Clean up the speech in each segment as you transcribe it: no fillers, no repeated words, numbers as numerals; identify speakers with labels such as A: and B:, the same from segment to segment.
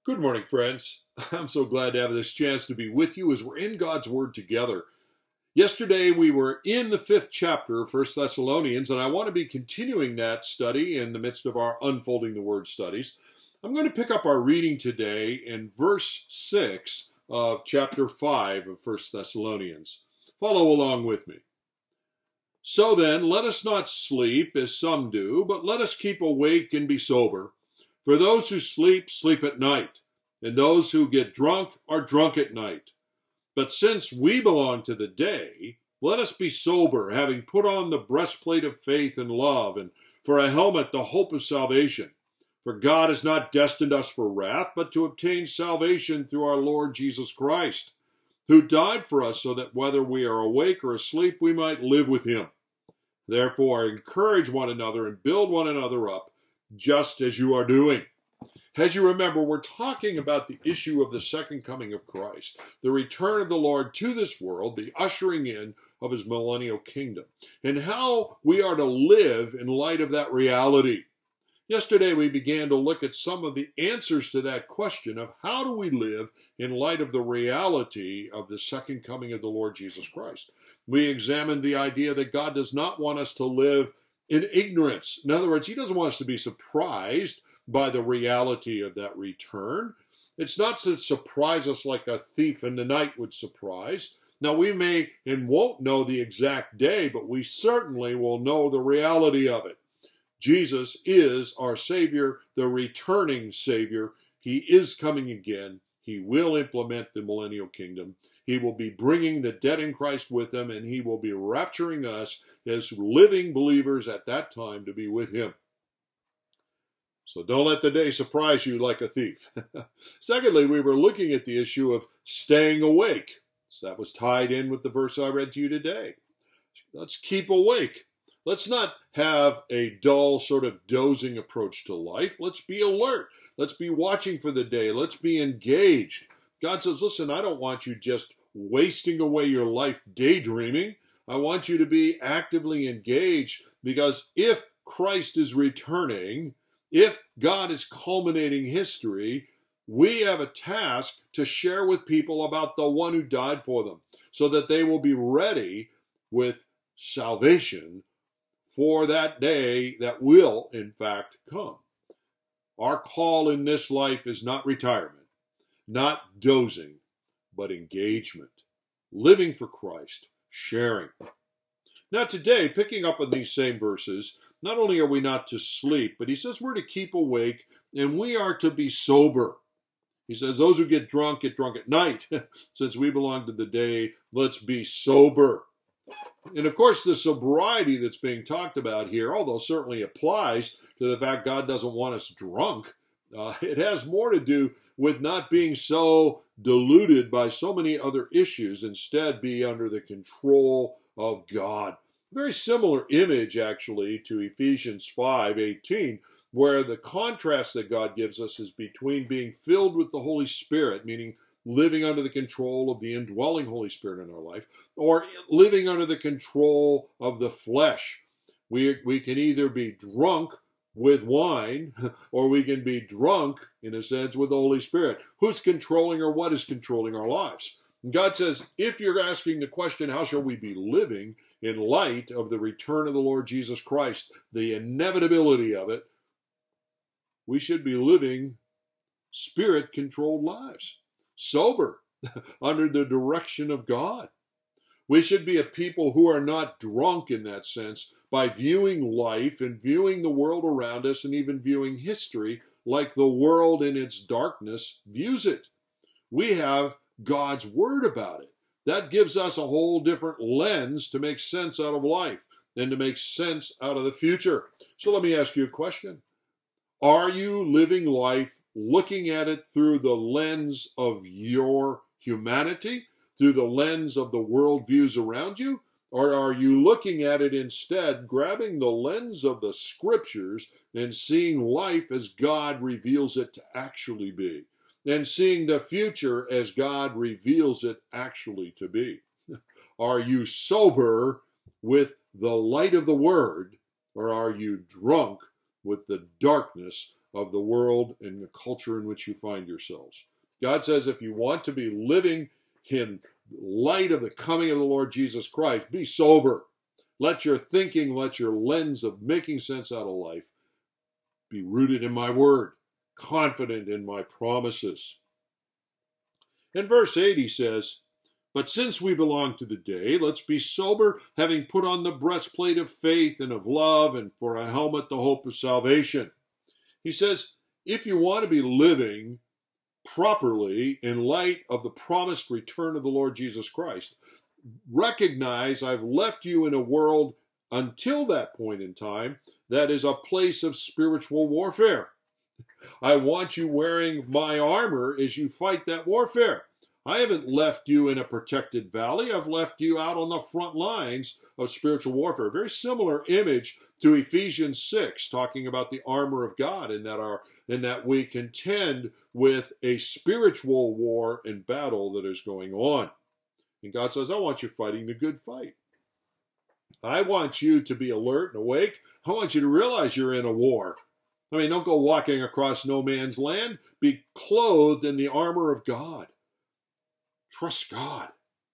A: Good morning, friends. I'm so glad to have this chance to be with you as we're in God's Word together. Yesterday we were in the 5th chapter of 1 Thessalonians, and I want to be continuing that study in the midst of our Unfolding the Word studies. I'm going to pick up our reading today in verse 6 of chapter 5 of 1 Thessalonians. Follow along with me. So then, let us not sleep as some do, but let us keep awake and be sober. For those who sleep, sleep at night, and those who get drunk are drunk at night. But since we belong to the day, let us be sober, having put on the breastplate of faith and love, and for a helmet the hope of salvation. For God has not destined us for wrath, but to obtain salvation through our Lord Jesus Christ, who died for us so that whether we are awake or asleep, we might live with him. Therefore, encourage one another and build one another up, just as you are doing. As you remember, we're talking about the issue of the second coming of Christ, the return of the Lord to this world, the ushering in of his millennial kingdom, and how we are to live in light of that reality. Yesterday, we began to look at some of the answers to that question of how do we live in light of the reality of the second coming of the Lord Jesus Christ. We examined the idea that God does not want us to live in ignorance. In other words, he doesn't want us to be surprised by the reality of that return. It's not to surprise us like a thief in the night would surprise. Now, we may and won't know the exact day, but we certainly will know the reality of it. Jesus is our Savior, the returning Savior. He is coming again. He will implement the millennial kingdom. He will be bringing the dead in Christ with him, and he will be rapturing us as living believers at that time to be with him. So don't let the day surprise you like a thief. Secondly, we were looking at the issue of staying awake. So that was tied in with the verse I read to you today. Let's keep awake. Let's not have a dull sort of dozing approach to life. Let's be alert. Let's be watching for the day. Let's be engaged. God says, listen, I don't want you just wasting away your life daydreaming. I want you to be actively engaged, because if Christ is returning, if God is culminating history, we have a task to share with people about the one who died for them, so that they will be ready with salvation for that day that will, in fact, come. Our call in this life is not retirement, not dozing, but engagement, living for Christ, sharing. Now today, picking up on these same verses, not only are we not to sleep, but he says we're to keep awake and we are to be sober. He says those who get drunk at night. Since we belong to the day, let's be sober. And of course, the sobriety that's being talked about here, although certainly applies to the fact God doesn't want us drunk, it has more to do with not being so deluded by so many other issues, instead be under the control of God. Very similar image, actually, to Ephesians 5:18, where the contrast that God gives us is between being filled with the Holy Spirit, meaning living under the control of the indwelling Holy Spirit in our life, or living under the control of the flesh. We can either be drunk with wine, or we can be drunk, in a sense, with the Holy Spirit. Who's controlling, or what is controlling our lives? And God says, if you're asking the question, how shall we be living in light of the return of the Lord Jesus Christ, the inevitability of it, we should be living Spirit-controlled lives, sober, under the direction of God. We should be a people who are not drunk in that sense by viewing life and viewing the world around us and even viewing history like the world in its darkness views it. We have God's Word about it. That gives us a whole different lens to make sense out of life and to make sense out of the future. So let me ask you a question. Are you living life looking at it through the lens of your humanity, through the lens of the worldviews around you? Or are you looking at it instead, grabbing the lens of the Scriptures and seeing life as God reveals it to actually be, and seeing the future as God reveals it actually to be? Are you sober with the light of the Word, or are you drunk with the darkness of the world and the culture in which you find yourselves. God says if you want to be living in light of the coming of the Lord Jesus Christ, be sober. Let your thinking, let your lens of making sense out of life be rooted in my word, confident in my promises. In verse 8 he says, but since we belong to the day, let's be sober, having put on the breastplate of faith and of love, and for a helmet the hope of salvation. He says, if you want to be living properly in light of the promised return of the Lord Jesus Christ, recognize I've left you in a world until that point in time that is a place of spiritual warfare. I want you wearing my armor as you fight that warfare. I haven't left you in a protected valley. I've left you out on the front lines of spiritual warfare. A very similar image to Ephesians 6, talking about the armor of God, in that we contend with a spiritual war and battle that is going on. And God says, I want you fighting the good fight. I want you to be alert and awake. I want you to realize you're in a war. I mean, don't go walking across no man's land. Be clothed in the armor of God. Trust God.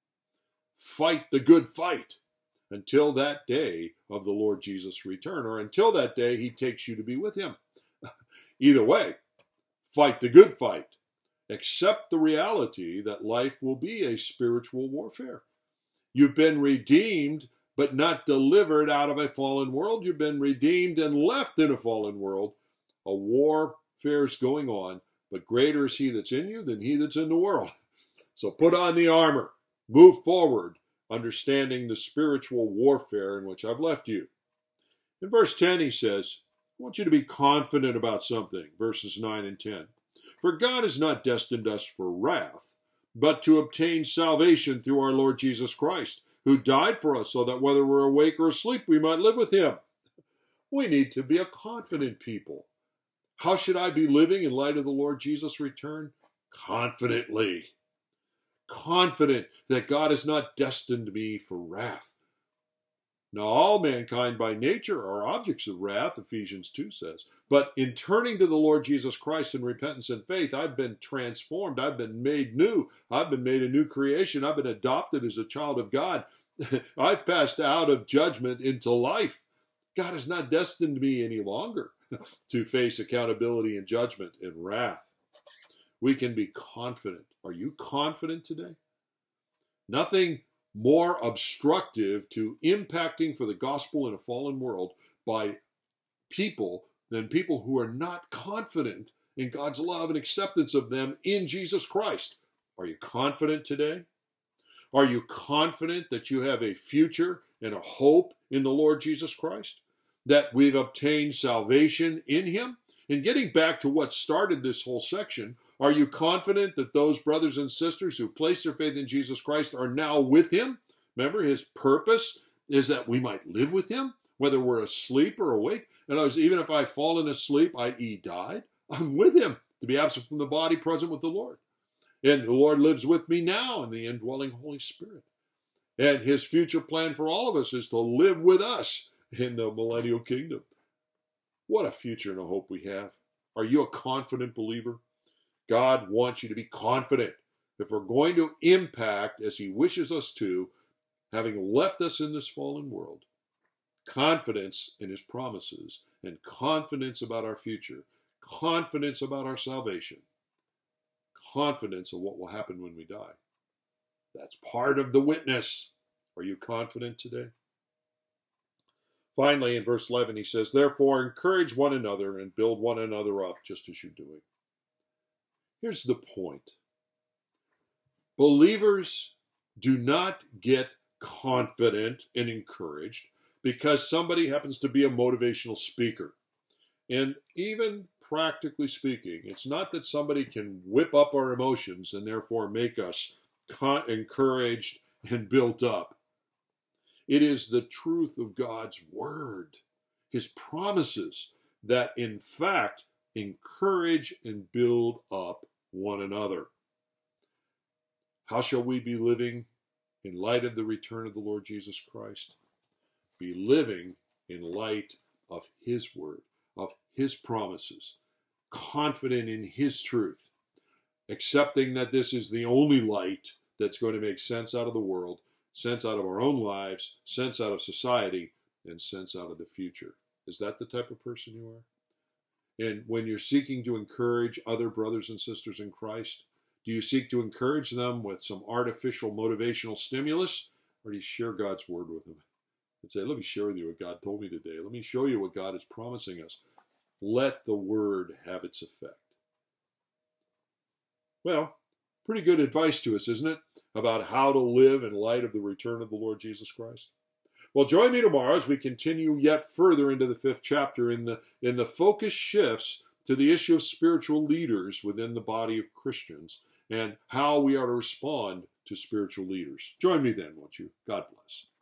A: Fight the good fight until that day of the Lord Jesus' return, or until that day he takes you to be with him. Either way, fight the good fight. Accept the reality that life will be a spiritual warfare. You've been redeemed, but not delivered out of a fallen world. You've been redeemed and left in a fallen world. A warfare is going on, but greater is he that's in you than he that's in the world. So put on the armor, move forward, understanding the spiritual warfare in which I've left you. In verse 10 he says, I want you to be confident about something, verses 9 and 10. For God has not destined us for wrath, but to obtain salvation through our Lord Jesus Christ, who died for us so that whether we're awake or asleep, we might live with him. We need to be a confident people. How should I be living in light of the Lord Jesus' return? Confidently. Confident that God has not destined me for wrath. Now, all mankind by nature are objects of wrath, Ephesians 2 says. But in turning to the Lord Jesus Christ in repentance and faith, I've been transformed. I've been made new. I've been made a new creation. I've been adopted as a child of God. I've passed out of judgment into life. God has not destined me any longer to face accountability and judgment and wrath. We can be confident. Are you confident today? Nothing more obstructive to impacting for the gospel in a fallen world by people than people who are not confident in God's love and acceptance of them in Jesus Christ. Are you confident today? Are you confident that you have a future and a hope in the Lord Jesus Christ? That we've obtained salvation in him? And getting back to what started this whole section, are you confident that those brothers and sisters who place their faith in Jesus Christ are now with him? Remember, his purpose is that we might live with him, whether we're asleep or awake. And even if I've fallen asleep, i.e. died, I'm with him, to be absent from the body, present with the Lord. And the Lord lives with me now in the indwelling Holy Spirit. And his future plan for all of us is to live with us in the millennial kingdom. What a future and a hope we have. Are you a confident believer? God wants you to be confident. If we're going to impact as he wishes us to, having left us in this fallen world, confidence in his promises and confidence about our future, confidence about our salvation, confidence of what will happen when we die. That's part of the witness. Are you confident today? Finally, in verse 11, he says, therefore, encourage one another and build one another up, just as you're doing. Here's the point. Believers do not get confident and encouraged because somebody happens to be a motivational speaker. And even practically speaking, it's not that somebody can whip up our emotions and therefore make us encouraged and built up. It is the truth of God's word, his promises, that in fact encourage and build up one another. How shall we be living in light of the return of the Lord Jesus Christ? Be living in light of his word, of his promises, confident in His truth, accepting that this is the only light that's going to make sense out of the world, sense out of our own lives, sense out of society, and sense out of the future. Is that the type of person you are? And when you're seeking to encourage other brothers and sisters in Christ, do you seek to encourage them with some artificial motivational stimulus, or do you share God's word with them and say, let me share with you what God told me today. Let me show you what God is promising us. Let the word have its effect. Well, pretty good advice to us, isn't it? About how to live in light of the return of the Lord Jesus Christ. Well, join me tomorrow as we continue yet further into the 5th chapter in the focus shifts to the issue of spiritual leaders within the body of Christians and how we are to respond to spiritual leaders. Join me then, won't you? God bless.